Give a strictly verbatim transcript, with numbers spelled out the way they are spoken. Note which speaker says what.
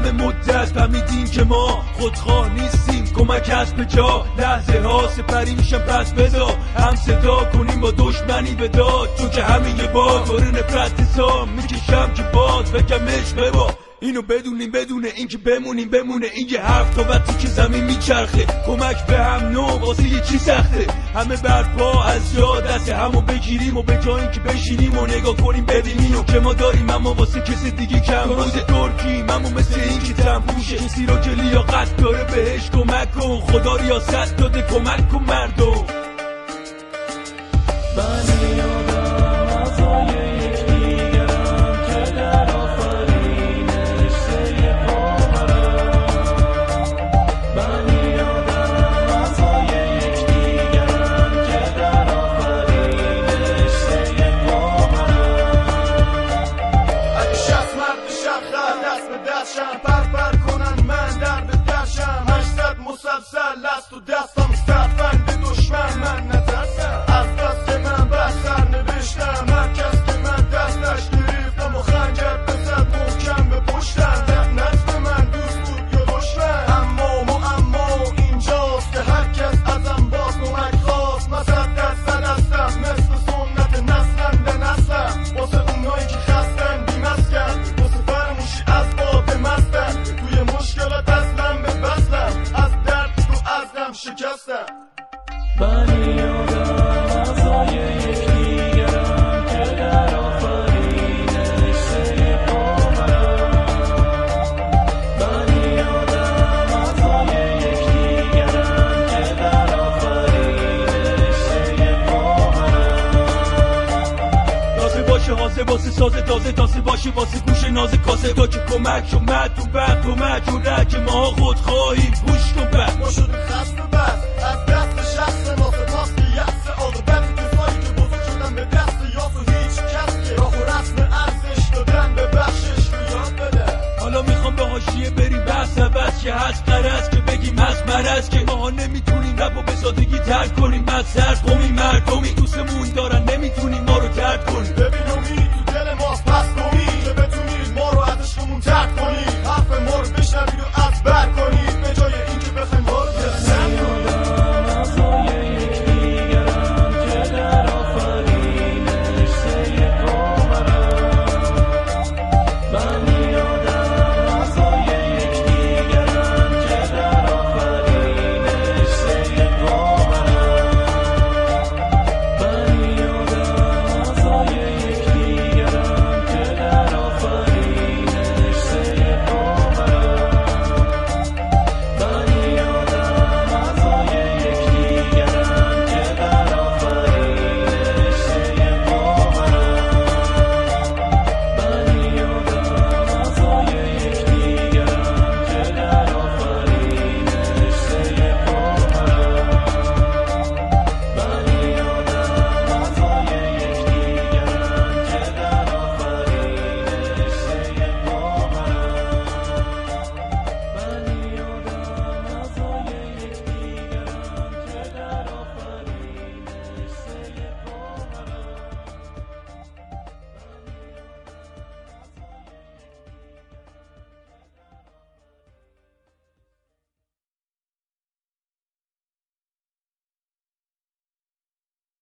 Speaker 1: همه مدت فهمیدیم که ما خودخواه نیستیم، کمک هست به جا، لحظه ها سپری میشن پس بدا، هم صدا کنیم با دشمنی به داد، چون که همین یه باد داره نفرت حسام میکشم که باز بگم عشق ببا. اینو بدونیم بدونه این که بمونیم بمونه این یه حرف تا وقتی که زمین میچرخه، کمک به هم نو واسه یه چی سخته، همه برپا از جا دست همو بگیریم و به جای اینکه بشینیم و نگاه کنیم ببینیم که ما داریم اما واسه کسی دیگه کم روز ترکیم، اما مثل این که تنفوشه کسی را که لیاقت داره بهش کمک کن، خدا ریاست داده کمک کن مردم.
Speaker 2: پر پر کنن من درد درشم، هشتصد مسلسل است و دستم استفند دشمن، من نترسم از دست من بستر نوشتم، هر کس که من دستش گرفتم و خنجر بزد محکم به پشتم، لعنت به من دوست بود یا دشمن، اما معما اینجاست که هر کس ازم باز کمک خواست، مصدق صد هستم مثل سنت نسلم به نسلم، واسه اونایی که خستن بیمسکن، واسه فرموشی از باب مستن، توی مشکلات ازلم به بسلم، از درد تو ازلم شکستم.
Speaker 3: من یادم اعضای یکدیگرم که در آفرینش سه پامرم، من یادم اعضای یکدیگرم که در آفرینش سه پامرم.
Speaker 1: تازه باشه حاضر واسه ساز تازه تازه باشه واسه گوش ناز کاسه تا که کمک شمد تو بعد کمک و رک ما خود خواهیم گوش کن بعد
Speaker 2: ما شدیم خست و بست از دست شخص ما سپاس یأس عاقبت کسایی که بزرگ شدن به دست یاس و هیچ کس که راه و رسم ارزش دادن به بخشش رو یاد بده.
Speaker 1: حالا میخوام به حاشیه بریم بحث عوض که هست قرض که بگیم هست مرض که ماها نمیتونیم رب و به سادگی ترک کنیم، از سر قومی مردمی دوستمون دارن نمیتونیم ما رو ترد کنیم.